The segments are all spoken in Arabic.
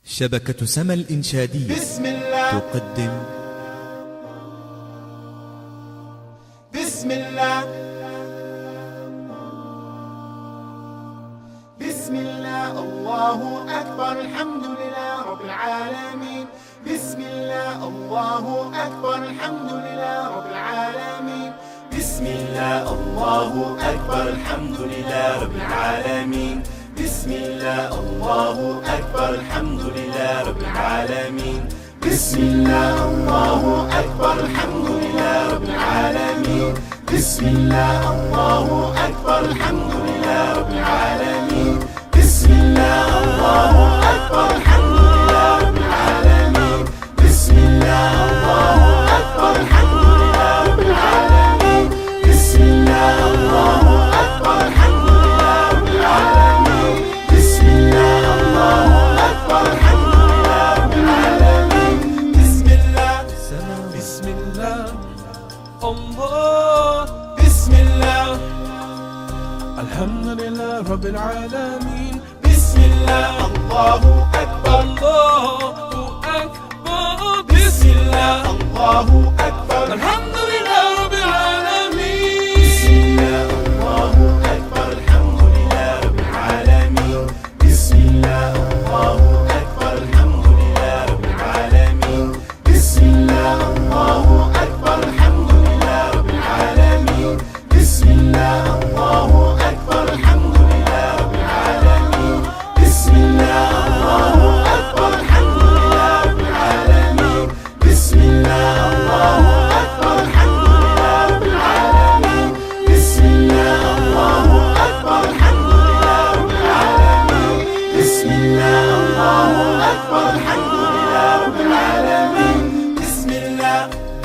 شبكة سما الإنشادية بسم الله تقدم بسم الله بسم الله الله أكبر الحمد لله رب العالمين. بسم الله الله أكبر الحمد لله رب العالمين. بسم الله الله أكبر الحمد لله رب العالمين. بسم الله الله أكبر الحمد لله رب العالمين. بسم الله الله أكبر الحمد لله رب العالمين. بسم الله الله أكبر الحمد لله رب العالمين. بسم الله الله أكبر الحمد لله رب العالمين. بسم الله الله أكبر الحمد لله رب العالمين. بسم الله الله أكبر الحمد لله رب العالمين. بسم الله الله أكبر الحمد لله رب العالمين. بسم الله بسم الله الله بسم الله الحمد لله رب العالمين. بسم الله الله أكبر الله أكبر بسم الله الله أكبر الحمد لله رب العالمين. بسم الله الله أكبر الحمد لله رب العالمين. بسم الله الله أكبر الحمد لله رب العالمين. بسم الله الله أكبر الحمد لله رب العالمين. بسم الله الله أكبر الحمد لله رب العالمين. بسم الله الله أكبر الحمد لله رب العالمين. بسم الله الله أكبر الحمد لله رب العالمين. بسم الله الله أكبر الحمد لله رب العالمين. بسم الله الله أكبر الحمد لله رب العالمين. بسم الله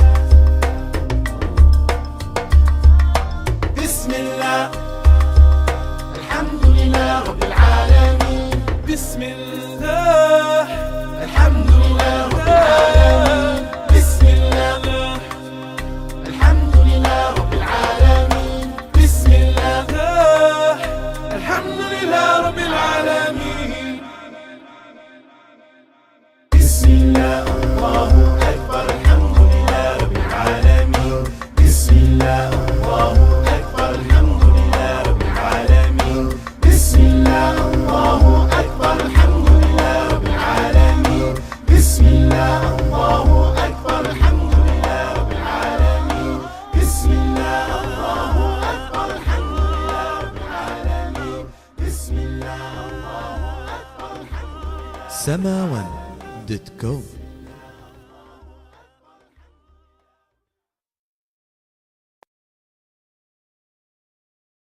بسم الله الحمد لله رب العالمين. بسم الله الحمد لله رب العالمين. بسم الله الحمد لله رب العالمين. بسم الله الحمد لله رب العالمين. بسم الله الله أكبر الحمد لله رب العالمين. بسم الله الله أكبر الحمد لله رب العالمين. بسم الله الله أكبر الحمد لله رب العالمين. بسم الله الله أكبر الحمد لله رب العالمين. بسم الله الله أكبر الحمد لله رب العالمين. بسم الله الله أكبر الحمد لله. سما1.com